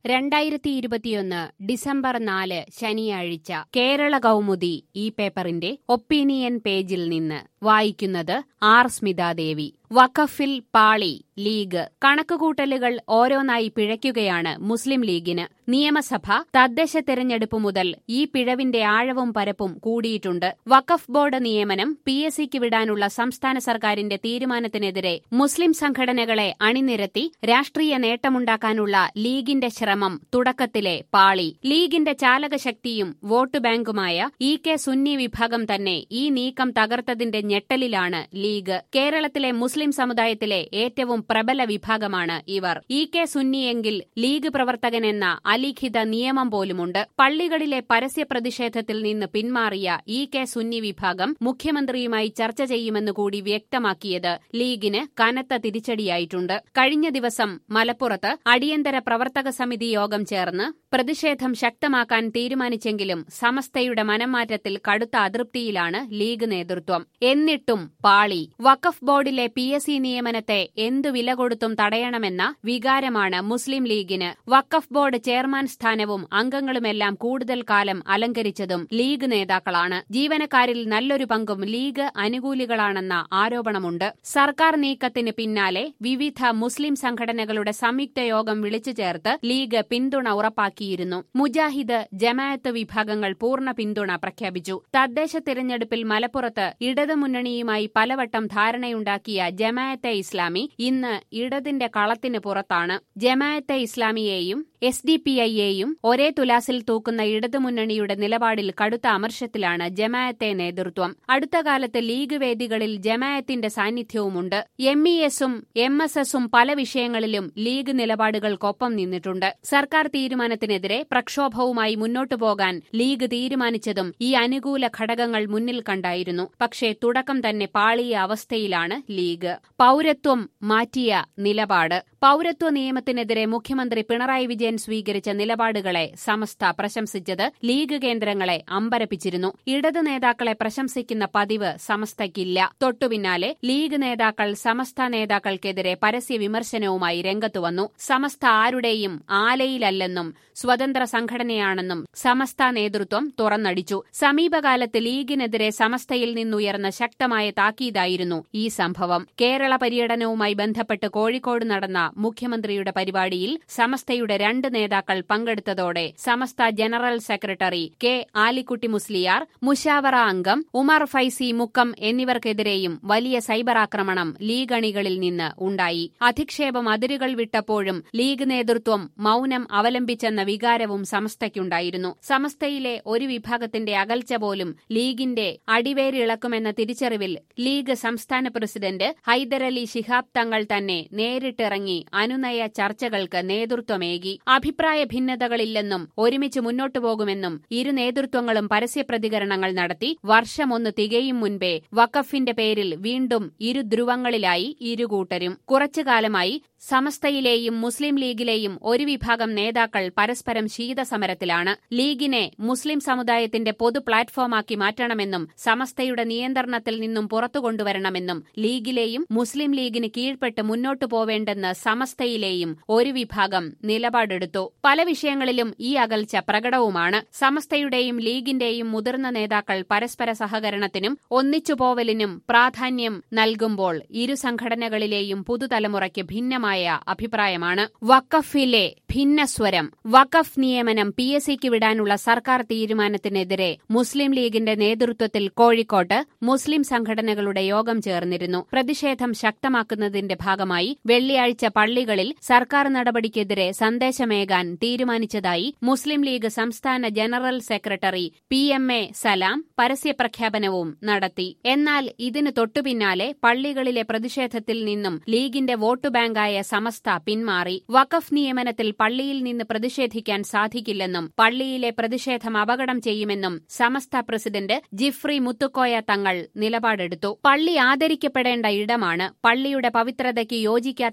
2021 December 4 ശനിയാഴ്ച കേരള കൗമുദി ഈ പേപ്പറിന്റെ ഒപ്പീനിയൻ പേജിൽ നിന്ന് വായിക്കുന്നത് ആർ സ്മിതാദേവി. വഖഫിൽ പാളി ലീഗ്. കണക്കുകൂട്ടലുകൾ ഓരോന്നായി പിഴയ്ക്കുകയാണ് മുസ്ലിം ലീഗിന്. നിയമസഭ, തദ്ദേശ തെരഞ്ഞെടുപ്പ് മുതൽ ഈ പിഴവിന്റെ ആഴവും പരപ്പും കൂടിയിട്ടുണ്ട്. വഖഫ് ബോർഡ് നിയമനം PSCക്ക് വിടാനുള്ള സംസ്ഥാന സർക്കാരിന്റെ തീരുമാനത്തിനെതിരെ മുസ്ലിം സംഘടനകളെ അണിനിരത്തി രാഷ്ട്രീയ നേട്ടമുണ്ടാക്കാനുള്ള ലീഗിന്റെ ശ്രമം തുടക്കത്തിലെ പാളി. ലീഗിന്റെ ചാലകശക്തിയും വോട്ട് ബാങ്കുമായ EK സുന്നി വിഭാഗം തന്നെ ഈ നീക്കം തകർത്തതിന്റെ ഞെട്ടലിലാണ് ലീഗ്. കേരളത്തിലെ മുസ്ലിം സമുദായത്തിലെ ഏറ്റവും പ്രബല വിഭാഗമാണ് ഇവർ. EK സുന്നിയെങ്കിൽ ലീഗ് പ്രവർത്തകനെന്ന അലിഖിത നിയമം പോലുമുണ്ട്. പള്ളികളിലെ പരസ്യ പ്രതിഷേധത്തിൽ നിന്ന് പിന്മാറിയ EK സുന്നി വിഭാഗം മുഖ്യമന്ത്രിയുമായി ചർച്ച ചെയ്യുമെന്ന് കൂടി വ്യക്തമാക്കിയത് ലീഗിന് കനത്ത തിരിച്ചടിയായിട്ടുണ്ട്. കഴിഞ്ഞ ദിവസം മലപ്പുറത്ത് അടിയന്തര പ്രവർത്തക സമിതി യോഗം ചേർന്ന് പ്രതിഷേധം ശക്തമാക്കാൻ തീരുമാനിച്ചെങ്കിലും സമസ്തയുടെ മനംമാറ്റത്തിൽ കടുത്ത അതൃപ്തിയിലാണ് ലീഗ് നേതൃത്വം. എന്നിട്ടും പാളി. വഖഫ് ബോർഡിലെ PSC നിയമനത്തെ എന്തു വില കൊടുത്തും തടയണമെന്ന വികാരമാണ് മുസ്ലിം ലീഗിന്. വഖഫ് ബോർഡ് ചെയർമാൻ സ്ഥാനവും അംഗങ്ങളുമെല്ലാം കൂടുതൽ കാലം അലങ്കരിച്ചതും ലീഗ് നേതാക്കളാണ്. ജീവനക്കാരിൽ നല്ലൊരു പങ്കും ലീഗ് അനുകൂലികളാണെന്ന ആരോപണമുണ്ട്. സർക്കാർ നീക്കത്തിന് പിന്നാലെ വിവിധ മുസ്ലിം സംഘടനകളുടെ സംയുക്ത യോഗം വിളിച്ചു ചേർത്ത് ലീഗ് പിന്തുണ ഉറപ്പാക്കിയിരുന്നു. മുജാഹിദ്, ജമാഅത്ത് വിഭാഗങ്ങൾ പൂർണ്ണ പിന്തുണ പ്രഖ്യാപിച്ചു. തദ്ദേശ തിരഞ്ഞെടുപ്പിൽ മലപ്പുറത്ത് ഇടതുമുന്നണിയുമായി പലവട്ടം ധാരണയുണ്ടാക്കിയ ജമാഅത്തെ ഇസ്ലാമി ഇന്ന് ഇടതിന്റെ കളത്തിന് പുറത്താണ്. ജമാഅത്തെ ഇസ്ലാമിയെയും SDPIയെയും ഒരേ തുലാസിൽ തൂക്കുന്ന ഇടതുമുന്നണിയുടെ നിലപാടിൽ കടുത്ത അമർഷത്തിലാണ് ജമാഅത്തെ നേതൃത്വം. അടുത്ത കാലത്ത് ലീഗ് വേദികളിൽ ജമാഅത്തിന്റെ സാന്നിധ്യവുമുണ്ട്. MESഉം MSSഉം പല വിഷയങ്ങളിലും ലീഗ് നിലപാടുകൾക്കൊപ്പം നിന്നിട്ടുണ്ട്. സർക്കാർ തീരുമാനത്തിനെതിരെ പ്രക്ഷോഭവുമായി മുന്നോട്ടു പോകാൻ ലീഗ് തീരുമാനിച്ചതും ഈ അനുകൂല ഘടകങ്ങൾ മുന്നിൽ കണ്ടായിരുന്നു. പക്ഷേ തുടക്കം തന്നെ പാളിയ അവസ്ഥയിലാണ് ലീഗ്. പൗരത്വം മാറ്റിയ നിലപാട്. പൗരത്വ നിയമത്തിനെതിരെ മുഖ്യമന്ത്രി പിണറായി വിജയൻ സ്വീകരിച്ച നിലപാടുകളെ സമസ്ത പ്രശംസിച്ചത് ലീഗ് കേന്ദ്രങ്ങളെ അമ്പരപ്പിച്ചിരുന്നു. ഇടത് നേതാക്കളെ പ്രശംസിക്കുന്ന പതിവ് സമസ്തയ്ക്കില്ല. തൊട്ടുപിന്നാലെ ലീഗ് നേതാക്കൾ സമസ്ത നേതാക്കൾക്കെതിരെ പരസ്യ വിമർശനവുമായി രംഗത്തുവന്നു. സമസ്ത ആരുടെയും ആലയിലല്ലെന്നും സ്വതന്ത്ര സംഘടനയാണെന്നും സമസ്ത നേതൃത്വം തുറന്നടിച്ചു. സമീപകാലത്ത് ലീഗിനെതിരെ സമസ്തയിൽ നിന്നുയർന്ന ശക്തമായ താക്കീതായിരുന്നു ഈ സംഭവം. കേരള പര്യടനവുമായി ബന്ധപ്പെട്ട് കോഴിക്കോട് നടന്ന മുഖ്യമന്ത്രിയുടെ പരിപാടിയിൽ സമസ്തയുടെ 2 നേതാക്കൾ പങ്കെടുത്തതോടെ Samastha general secretary K Alikutty Musliyar, മുശാവറ അംഗം ഉമർ ഫൈസി മുക്കം എന്നിവർക്കെതിരെയും വലിയ സൈബർ ആക്രമണം ലീഗ് അണികളിൽ നിന്ന് ഉണ്ടായി. അധിക്ഷേപം അതിരുകൾ വിട്ടപ്പോഴും ലീഗ് നേതൃത്വം മൌനം അവലംബിച്ചെന്ന വികാരവും സമസ്തയ്ക്കുണ്ടായിരുന്നു. സമസ്തയിലെ ഒരു വിഭാഗത്തിന്റെ അകൽച്ച പോലും ലീഗിന്റെ അടിവേരിളക്കുമെന്ന തിരിച്ചറിവിൽ ലീഗ് സംസ്ഥാന പ്രസിഡന്റ് ഹൈദരലി ശിഹാബ് തങ്ങൾ തന്നെ നേരിട്ടിറങ്ങി അനുനയ ചർച്ചകൾക്ക് നേതൃത്വമേകി. അഭിപ്രായ ഭിന്നതകളില്ലെന്നും ഒരുമിച്ച് മുന്നോട്ടു പോകുമെന്നും ഇരു നേതൃത്വങ്ങളും പരസ്യ പ്രതികരണങ്ങൾ നടത്തി. വർഷമൊന്ന് തികയും മുൻപേ വഖഫിന്റെ പേരിൽ വീണ്ടും ഇരു ധ്രുവങ്ങളിലായി ഇരുകൂട്ടരും. കുറച്ചുകാലമായി സമസ്തയിലെയും മുസ്ലിം ലീഗിലെയും ഒരു വിഭാഗം നേതാക്കൾ പരസ്പരം ശീതസമരത്തിലാണ്. ലീഗിനെ മുസ്ലിം സമുദായത്തിന്റെ പൊതു പ്ലാറ്റ്ഫോമാക്കി മാറ്റണമെന്നും സമസ്തയുടെ നിയന്ത്രണത്തിൽ നിന്നും പുറത്തുകൊണ്ടുവരണമെന്നും ലീഗിലെയും മുസ്ലിം ലീഗിന് കീഴ്പ്പെട്ട് മുന്നോട്ടു പോവേണ്ടെന്ന് സമസ്തയിലെയും ഒരു വിഭാഗം നിലപാടെടുത്തു. പല വിഷയങ്ങളിലും ഈ അകൽച്ച പ്രകടവുമാണ്. സമസ്തയുടെയും ലീഗിന്റെയും മുതിർന്ന നേതാക്കൾ പരസ്പര സഹകരണത്തിനും ഒന്നിച്ചുപോവലിനും പ്രാധാന്യം നൽകുമ്പോൾ ഇരു സംഘടനകളിലെയും പുതുതലമുറയ്ക്ക് ഭിന്നമായ അഭിപ്രായമാണ്. വഖഫിലെ ഭിന്നസ്വരം. വഖഫ് നിയമനം PSCക്ക് വിടാനുള്ള സർക്കാർ തീരുമാനത്തിനെതിരെ മുസ്ലിം ലീഗിന്റെ നേതൃത്വത്തിൽ കോഴിക്കോട്ട് മുസ്ലിം സംഘടനകളുടെ യോഗം ചേർന്നിരുന്നു. പ്രതിഷേധം ശക്തമാക്കുന്നതിന്റെ ഭാഗമായി വെള്ളിയാഴ്ച പള്ളികളിൽ സർക്കാർ നടപടിക്കെതിരെ സന്ദേശമേകാൻ തീരുമാനിച്ചതായി മുസ്ലിം ലീഗ് സംസ്ഥാന ജനറൽ സെക്രട്ടറി PMA സലാം പരസ്യപ്രഖ്യാപനവും നടത്തി. എന്നാൽ ഇതിന് തൊട്ടുപിന്നാലെ പള്ളികളിലെ പ്രതിഷേധത്തിൽ നിന്നും ലീഗിന്റെ വോട്ട് ബാങ്കായ സമസ്ത പിന്മാറി. വഖഫ് നിയമനത്തിൽ പള്ളിയിൽ നിന്ന് പ്രതിഷേധിക്കാൻ സാധിക്കില്ലെന്നും പള്ളിയിലെ പ്രതിഷേധം അപകടം ചെയ്യുമെന്നും സമസ്ത പ്രസിഡന്റ് ജിഫ്രി മുത്തുക്കോയ തങ്ങൾ നിലപാടെടുത്തു. പള്ളി ആദരിക്കപ്പെടേണ്ട ഇടമാണ്. പള്ളിയുടെ പവിത്രതയ്ക്ക് യോജിക്കാത്ത കാര്യങ്ങൾ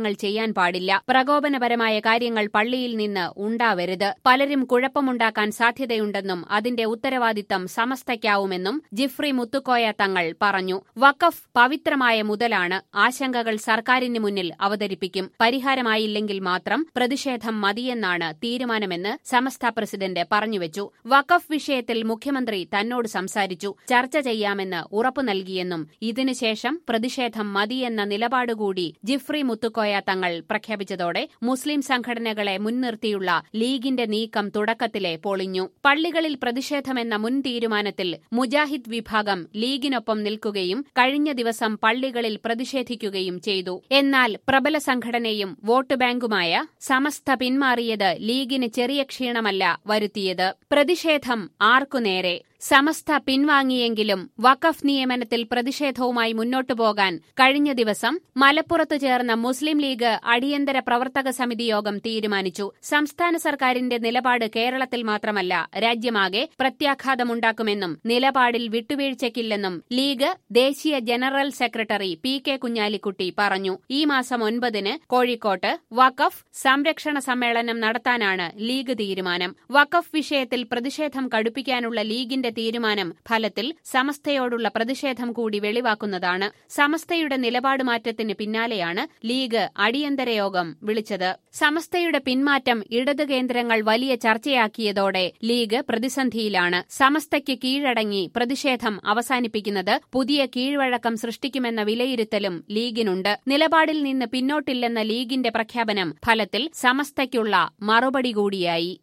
കാര്യങ്ങൾ ചെയ്യാൻ പാടില്ല. പ്രകോപനപരമായ കാര്യങ്ങൾ പള്ളിയിൽ നിന്ന് ഉണ്ടാവരുത്. പലരും കുഴപ്പമുണ്ടാക്കാൻ സാധ്യതയുണ്ടെന്നും അതിന്റെ ഉത്തരവാദിത്തം സമസ്തയ്ക്കാവുമെന്നും ജിഫ്രി മുത്തുക്കോയ തങ്ങൾ പറഞ്ഞു. വഖഫ് പവിത്രമായ മുതലാണ്. ആശങ്കകൾ സർക്കാരിന് മുന്നിൽ അവതരിപ്പിക്കും. പരിഹാരമായില്ലെങ്കിൽ മാത്രം പ്രതിഷേധം മതിയെന്നാണ് തീരുമാനമെന്ന് സമസ്ത പ്രസിഡന്റ് പറഞ്ഞുവച്ചു. വഖഫ് വിഷയത്തിൽ മുഖ്യമന്ത്രി തന്നോട് സംസാരിച്ചു. ചർച്ച ചെയ്യാമെന്ന് ഉറപ്പു നൽകിയെന്നും ഇതിനുശേഷം പ്രതിഷേധം മതിയെന്ന നിലപാടുകൂടി ജിഫ്രി മുത്തുക്കോയ തങ്ങൾ പ്രഖ്യാപിച്ചതോടെ മുസ്ലിം സംഘടനകളെ മുൻനിർത്തിയുള്ള ലീഗിന്റെ നീക്കം തുടക്കത്തിലെ പൊളിഞ്ഞു. പള്ളികളിൽ പ്രതിഷേധമെന്ന മുൻ തീരുമാനത്തിൽ മുജാഹിദ് വിഭാഗം ലീഗിനൊപ്പം നിൽക്കുകയും കഴിഞ്ഞ ദിവസം പള്ളികളിൽ പ്രതിഷേധിക്കുകയും ചെയ്തു. എന്നാൽ പ്രബല സംഘടനയും വോട്ട് ബാങ്കുമായ സമസ്ത പിന്മാറിയത് ലീഗിന് ചെറിയ ക്ഷീണമല്ല വരുത്തിയത്. പ്രതിഷേധം ആർക്കുനേരെ? സമസ്ത പിൻവാങ്ങിയെങ്കിലും വഖഫ് നിയമനത്തിൽ പ്രതിഷേധവുമായി മുന്നോട്ടു പോകാൻ കഴിഞ്ഞ ദിവസം മലപ്പുറത്ത് ചേർന്ന മുസ്ലിം ലീഗ് അടിയന്തര പ്രവർത്തക സമിതി യോഗം തീരുമാനിച്ചു. സംസ്ഥാന സർക്കാരിന്റെ നിലപാട് കേരളത്തിൽ മാത്രമല്ല രാജ്യമാകെ പ്രത്യാഘാതമുണ്ടാക്കുമെന്നും നിലപാടിൽ വിട്ടുവീഴ്ചയ്ക്കില്ലെന്നും ലീഗ് ദേശീയ ജനറൽ സെക്രട്ടറി പി.കെ. കുഞ്ഞാലിക്കുട്ടി പറഞ്ഞു. ഈ മാസം 9-ന് കോഴിക്കോട്ട് വഖഫ് സംരക്ഷണ സമ്മേളനം നടത്താനാണ് ലീഗ് തീരുമാനം. വഖഫ് വിഷയത്തിൽ പ്രതിഷേധം കടുപ്പിക്കാനുള്ള ലീഗിന്റെ തീരുമാനം ഫലത്തിൽ സമസ്തയോടുള്ള പ്രതിഷേധം കൂടി വെളിവാക്കുന്നതാണ്. സമസ്തയുടെ നിലപാട് മാറ്റത്തിന് പിന്നാലെയാണ് ലീഗ് അടിയന്തര യോഗം വിളിച്ചത്. സമസ്തയുടെ പിന്മാറ്റം ഇടതു കേന്ദ്രങ്ങൾ വലിയ ചർച്ചയാക്കിയതോടെ ലീഗ് പ്രതിസന്ധിയിലാണ്. സമസ്തയ്ക്ക് കീഴടങ്ങി പ്രതിഷേധം അവസാനിപ്പിക്കുന്നത് പുതിയ കീഴ്വഴക്കം സൃഷ്ടിക്കുമെന്ന വിലയിരുത്തലും ലീഗിനുണ്ട്. നിലപാടിൽ നിന്ന് പിന്നോട്ടില്ലെന്ന ലീഗിന്റെ പ്രഖ്യാപനം ഫലത്തിൽ സമസ്തയ്ക്കുള്ള മറുപടി കൂടിയായി.